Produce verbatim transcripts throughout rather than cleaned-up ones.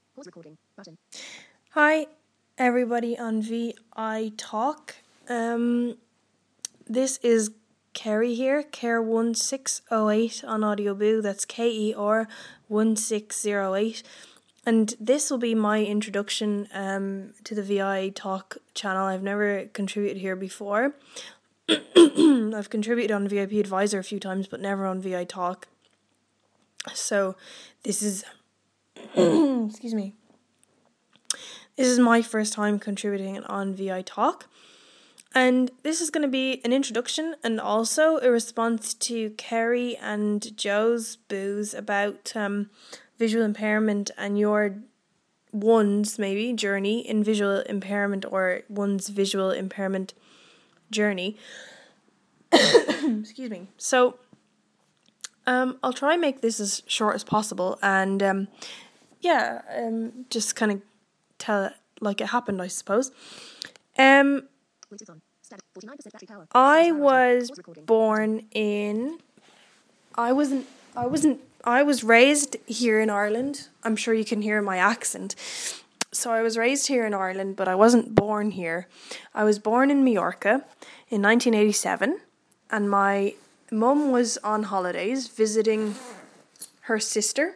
Pause recording button. Hi, everybody on V I Talk. Um, this is Kerry here, Care one six oh eight on Audioboo. That's K E R one six oh eight. And this will be my introduction um, to the V I Talk channel. I've never contributed here before. I've contributed on V I P Advisor a few times, but never on V I Talk. So this is, excuse me. This is my first time contributing on V I Talk, and this is going to be an introduction and also a response to Kerry and Joe's boos about um, visual impairment and your one's maybe journey in visual impairment or one's visual impairment journey. Excuse me. So um, I'll try and make this as short as possible, and um, yeah, um, just kind of tell it like it happened, I suppose. Um, Bluetooth on. Static. forty-nine percent battery power. I Pause was Pause recording. born in. I wasn't. I wasn't. I was raised here in Ireland. I'm sure you can hear my accent. So I was raised here in Ireland, but I wasn't born here. I was born in Majorca in nineteen eighty-seven, and my mum was on holidays visiting her sister.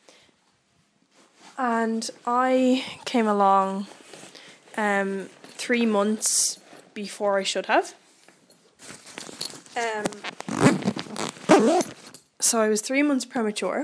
And I came along um, three months before I should have. Um, so I was three months premature.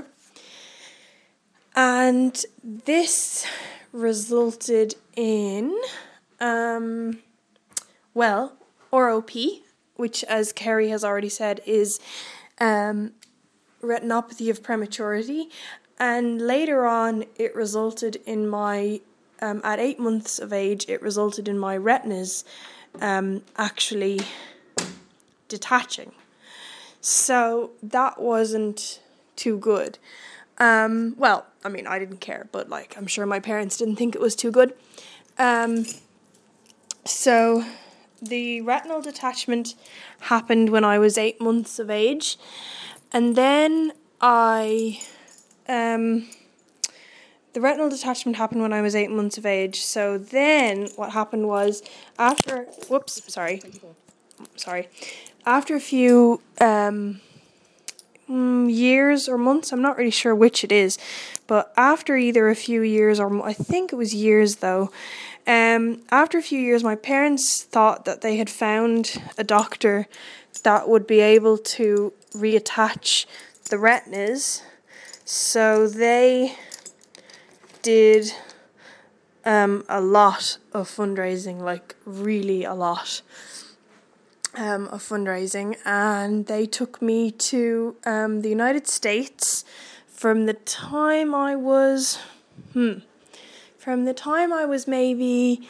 And this resulted in, um, well, R O P, which, as Kerry has already said, is um, retinopathy of prematurity. And later on, it resulted in my, um, at eight months of age, it resulted in my retinas um, actually detaching. So that wasn't too good. Um, well, I mean, I didn't care, but like, I'm sure my parents didn't think it was too good. Um, so the retinal detachment happened when I was eight months of age. And then I... Um, the retinal detachment happened when I was eight months of age. So then what happened was after, whoops, sorry, sorry, after a few um, years or months, I'm not really sure which it is, but after either a few years or I think it was years though, um, after a few years, my parents thought that they had found a doctor that would be able to reattach the retinas. So they did um, a lot of fundraising, like really a lot um, of fundraising, and they took me to um, the United States from the time I was, hmm, from the time I was maybe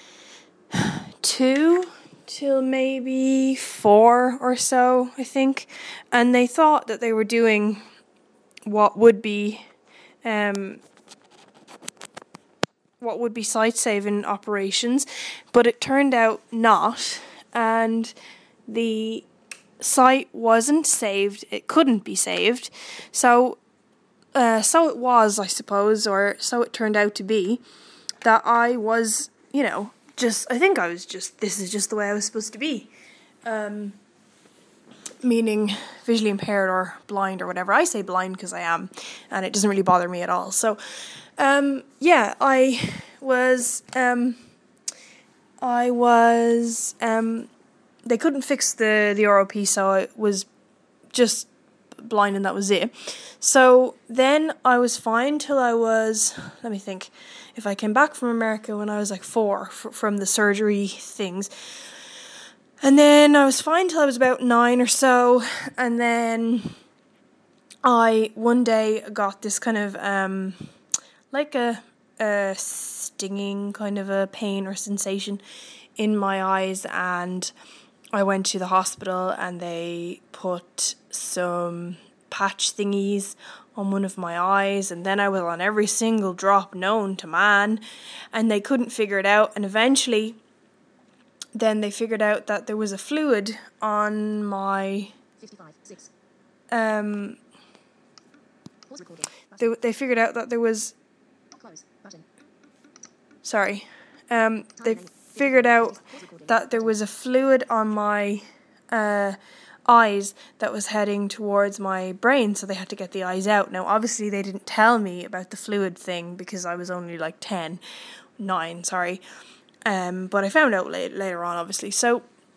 two till maybe four or so, I think, and they thought that they were doing what would be um, what would be sight-saving operations, but it turned out not, and the site wasn't saved. It couldn't be saved, so uh, so it was, I suppose, or so it turned out to be, that I was, you know, just, I think I was just, this is just the way I was supposed to be. Um, meaning visually impaired or blind or whatever. I say blind because I am, and it doesn't really bother me at all. So, um, yeah, I was, um, I was, um, they couldn't fix the, the R O P, so I was just blind and that was it. So then I was fine till I was, let me think, if I came back from America when I was like four f- from the surgery things. And then I was fine till I was about nine or so, and then I one day got this kind of um, like a, a stinging kind of a pain or sensation in my eyes, and I went to the hospital and they put some patch thingies on one of my eyes, and then I was on every single drop known to man, and they couldn't figure it out, and eventually then they figured out that there was a fluid on my fifty-five, six. um Pause recording. they, they figured out that there was Close. Button. Sorry. Um, they figured out that there was a fluid on my uh, eyes that was heading towards my brain, so they had to get the eyes out. Now, obviously, they didn't tell me about the fluid thing because I was only like ten, nine, sorry. Um, but I found out late, later on, obviously. So,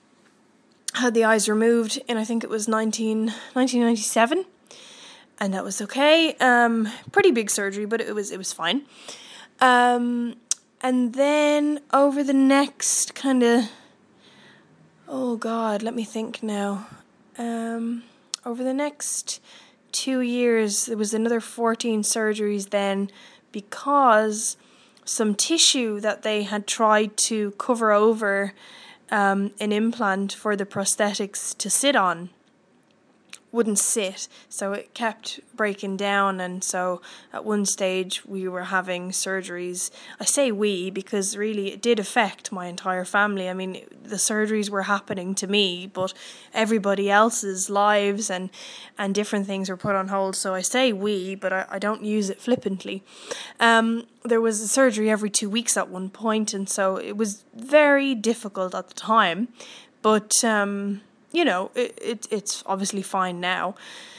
I had the eyes removed in, I think it was nineteen, nineteen ninety-seven, and that was okay. Um, pretty big surgery, but it was it was fine. Um, and then over the next kind of, oh God, let me think now. Um, over the next two years, there was another fourteen surgeries then, because some tissue that they had tried to cover over um, an implant for the prosthetics to sit on wouldn't sit, so it kept breaking down, and so at one stage we were having surgeries. I say we because really it did affect my entire family. I mean, the surgeries were happening to me, but everybody else's lives and and different things were put on hold, so I say we, but I, I don't use it flippantly. Um, there was a surgery every two weeks at one point, and so it was very difficult at the time, but um you know, it, it it's obviously fine now.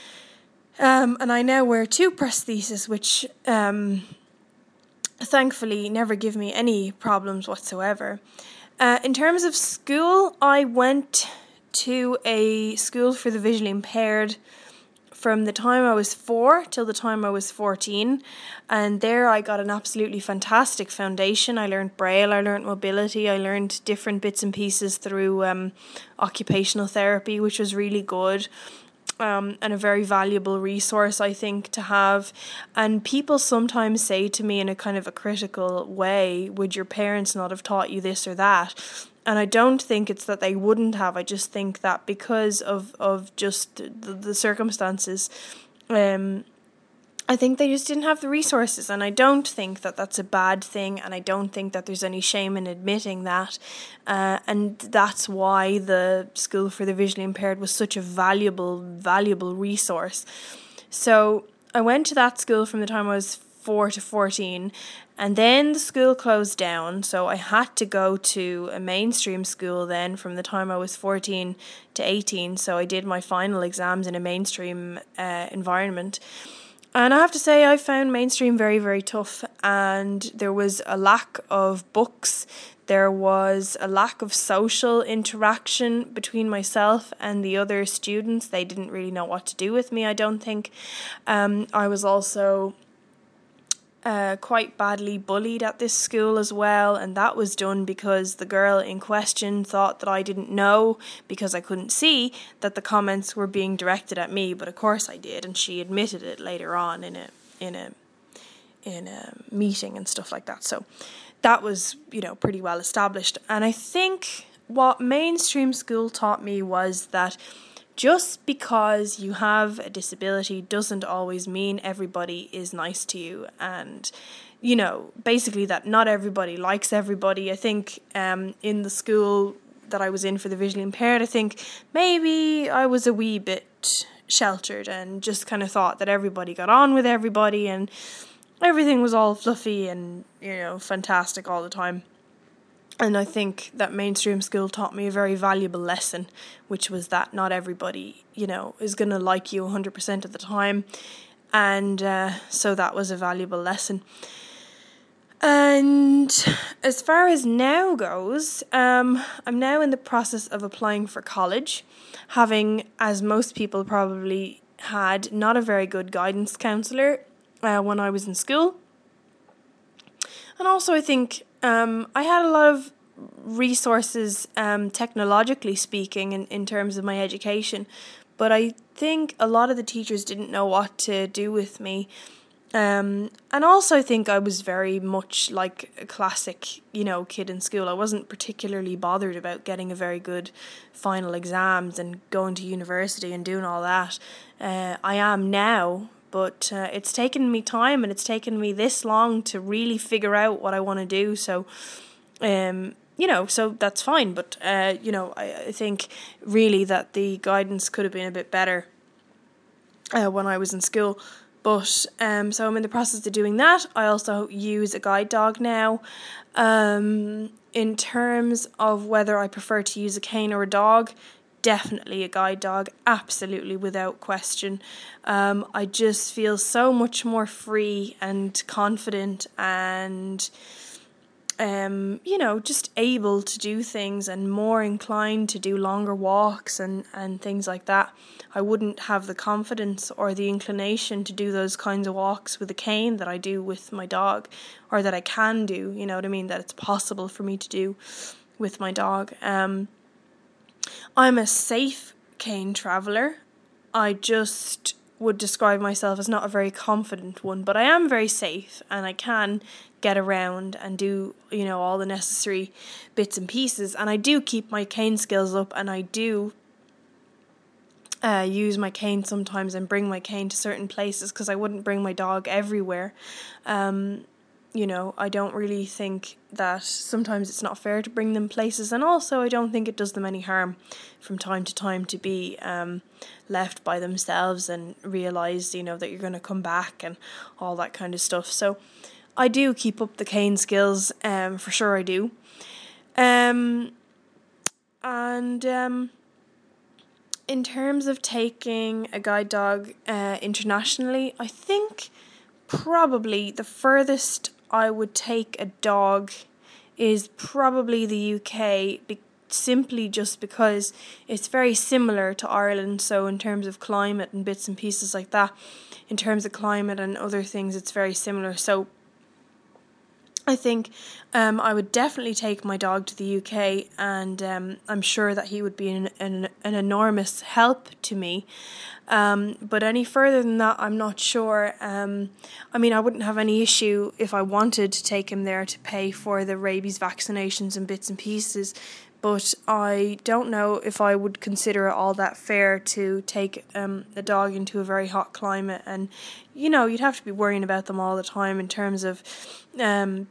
Um, and I now wear two prostheses, which um, thankfully never give me any problems whatsoever. Uh, in terms of school, I went to a school for the visually impaired from the time I was four till the time I was fourteen, and there I got an absolutely fantastic foundation. I learned Braille, I learned mobility, I learned different bits and pieces through um, occupational therapy, which was really good. Um, and a very valuable resource, I think, to have. And people sometimes say to me in a kind of a critical way, would your parents not have taught you this or that? And I don't think it's that they wouldn't have. I just think that because of, of just the, the circumstances, um, I think they just didn't have the resources. And I don't think that that's a bad thing. And I don't think that there's any shame in admitting that. Uh, and that's why the School for the Visually Impaired was such a valuable, valuable resource. So I went to that school from the time I was four to fourteen. And then the school closed down, so I had to go to a mainstream school then from the time I was fourteen to eighteen. So I did my final exams in a mainstream uh, environment. And I have to say I found mainstream very, very tough, and there was a lack of books. There was a lack of social interaction between myself and the other students. They didn't really know what to do with me, I don't think. Um, I was also Uh, quite badly bullied at this school as well, and that was done because the girl in question thought that I didn't know, because I couldn't see, that the comments were being directed at me, but of course I did, and she admitted it later on in a in a in a meeting and stuff like that. So that was, you know, pretty well established. And I think what mainstream school taught me was that just because you have a disability doesn't always mean everybody is nice to you. And, you know, basically that not everybody likes everybody. I think um, in the school that I was in for the visually impaired, I think maybe I was a wee bit sheltered and just kind of thought that everybody got on with everybody and everything was all fluffy and, you know, fantastic all the time. And I think that mainstream school taught me a very valuable lesson, which was that not everybody, you know, is going to like you one hundred percent of the time. And uh, so that was a valuable lesson. And as far as now goes, um, I'm now in the process of applying for college, having, as most people probably had, not a very good guidance counsellor uh, when I was in school. And also I think um, I had a lot of resources, um, technologically speaking, in, in terms of my education, but I think a lot of the teachers didn't know what to do with me. Um, and also I think I was very much like a classic, you know, kid in school. I wasn't particularly bothered about getting a very good final exams and going to university and doing all that. Uh, I am now, but uh, it's taken me time and it's taken me this long to really figure out what I want to do. So, um, you know, so that's fine. But, uh, you know, I, I think really that the guidance could have been a bit better uh, when I was in school. But um, so I'm in the process of doing that. I also use a guide dog now. Um, in terms of whether I prefer to use a cane or a dog, definitely a guide dog, absolutely without question. Um, I just feel so much more free and confident and um, you know, just able to do things and more inclined to do longer walks and, and things like that. I wouldn't have the confidence or the inclination to do those kinds of walks with a cane that I do with my dog, or that I can do, you know what I mean, that it's possible for me to do with my dog. Um, I'm a safe cane traveller. I just would describe myself as not a very confident one, but I am very safe and I can get around and do, you know, all the necessary bits and pieces, and I do keep my cane skills up, and I do uh, use my cane sometimes and bring my cane to certain places, because I wouldn't bring my dog everywhere. Um, you know, I don't really think that sometimes it's not fair to bring them places, and also I don't think it does them any harm from time to time to be um, left by themselves and realise, you know, that you're going to come back and all that kind of stuff. So I do keep up the cane skills, um, for sure I do. Um, and um, in terms of taking a guide dog uh, internationally, I think probably the furthest I would take a dog is probably the U K, be- simply just because it's very similar to Ireland. So in terms of climate and bits and pieces like that, in terms of climate and other things, it's very similar. So I think um, I would definitely take my dog to the U K, and um, I'm sure that he would be an, an, an enormous help to me. Um, but any further than that, I'm not sure. Um, I mean, I wouldn't have any issue if I wanted to take him there to pay for the rabies vaccinations and bits and pieces. But I don't know if I would consider it all that fair to take um, a dog into a very hot climate. And, you know, you'd have to be worrying about them all the time in terms of um,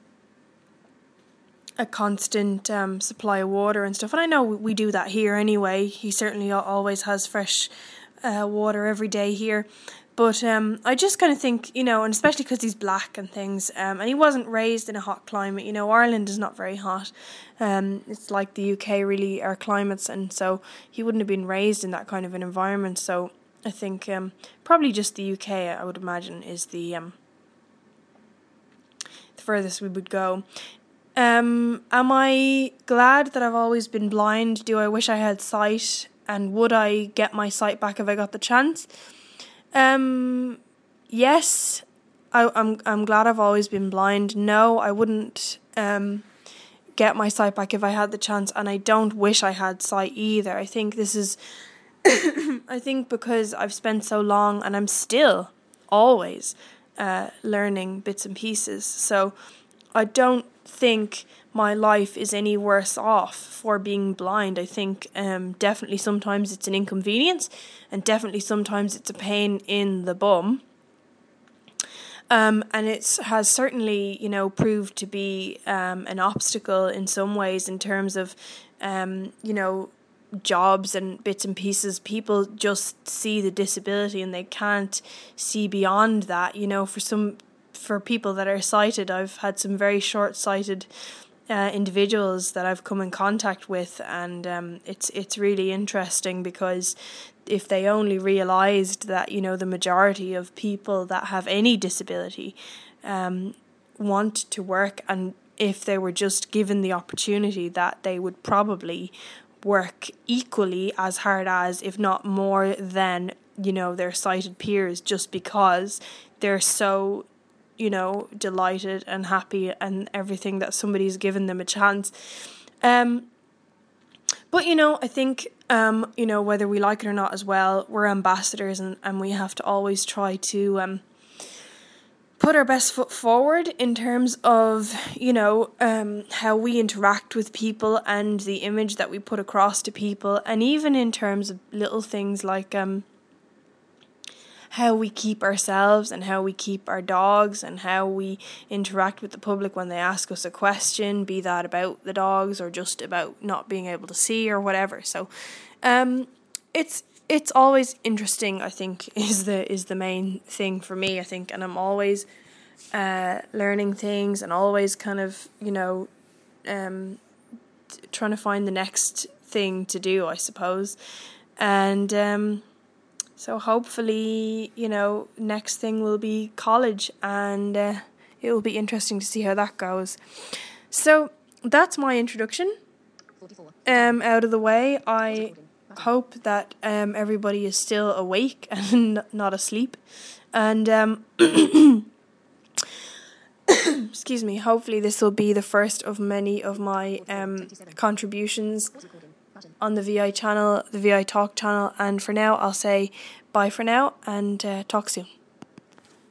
a constant um, supply of water and stuff. And I know we do that here anyway. He certainly always has fresh uh, water every day here. But um, I just kind of think, you know, and especially because he's black and things, um, and he wasn't raised in a hot climate. You know, Ireland is not very hot. Um, it's like the U K, really, our climates, and so he wouldn't have been raised in that kind of an environment. So I think um, probably just the U K, I would imagine, is the um, the furthest we would go. Um, am I glad that I've always been blind? Do I wish I had sight? And would I get my sight back if I got the chance? Um, yes, I, I'm I'm glad I've always been blind. No, I wouldn't um, get my sight back if I had the chance, and I don't wish I had sight either. I think this is, I think because I've spent so long, and I'm still always uh, learning bits and pieces, so I don't think my life is any worse off for being blind. I think um, definitely sometimes it's an inconvenience, and definitely sometimes it's a pain in the bum. Um, and it has certainly, you know, proved to be um, an obstacle in some ways in terms of, um, you know, jobs and bits and pieces. People just see the disability and they can't see beyond that. You know, for some, for people that are sighted, I've had some very short-sighted Uh, individuals that I've come in contact with, and um, it's it's really interesting, because if they only realised that, you know, the majority of people that have any disability um, want to work, and if they were just given the opportunity, that they would probably work equally as hard as, if not more than, you know, their sighted peers, just because they're so, you know, delighted and happy and everything that somebody's given them a chance. Um, but, you know, I think, um, you know, whether we like it or not as well, we're ambassadors, and, and we have to always try to um, put our best foot forward in terms of, you know, um, how we interact with people and the image that we put across to people, and even in terms of little things like um. how we keep ourselves and how we keep our dogs and how we interact with the public when they ask us a question, be that about the dogs or just about not being able to see or whatever. So um, it's it's always interesting, I think, is the is the main thing for me, I think, and I'm always uh, learning things and always kind of, you know, um, t- trying to find the next thing to do, I suppose. And um, so hopefully, you know, next thing will be college, and uh, it will be interesting to see how that goes. So that's my introduction forty-four. um, out of the way. I Recording. Button. hope that um, everybody is still awake and not asleep. And um, excuse me, hopefully this will be the first of many of my um, contributions Pause recording. Button. on the V I channel, the V I Talk channel. And for now, I'll say bye for now, and uh, talk soon.